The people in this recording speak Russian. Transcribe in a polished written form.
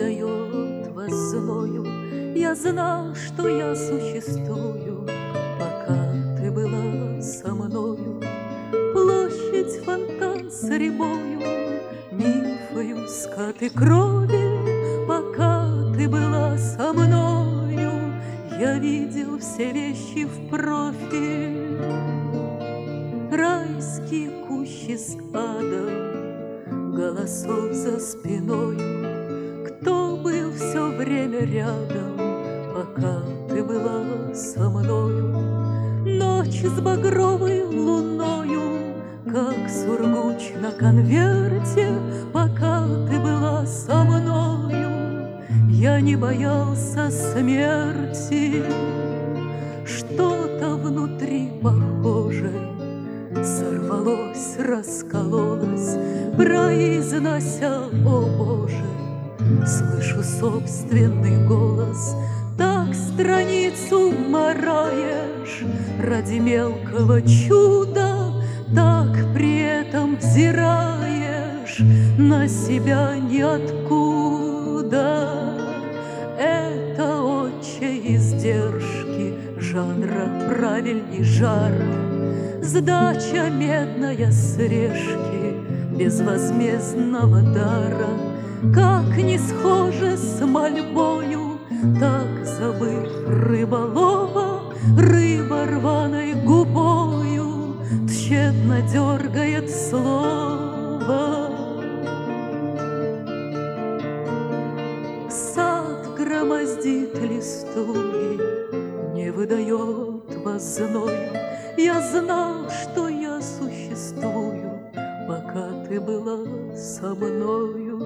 выдает вас зною. Я знал, что я существую, пока ты была со мною. Площадь, фонтан с рябою, мифою скаты крови, пока ты была со мною. Я видел все вещи в профиль, райские кущи с адом, голосов за спиною. Кто был все время рядом, пока ты была со мною? Ночь с багровой луною, как сургуч на конверте, пока ты была со мною. Я не боялся смерти, что-то внутри похожее сорвалось, раскололось, произнося: о Боже, слышу собственный голос. Так страницу мараешь ради мелкого чуда, так при этом взираешь на себя ниоткуда. Это отче издержки жанра правильней жара, сдача медная с решки безвозмездного дара. Как не схоже с мольбою, так забыв рыболова, рыба рваной губою тщетно дергает слово. Сад громоздит листвой, не выдает вас зною. Я знал, что я существую, пока ты была со мною.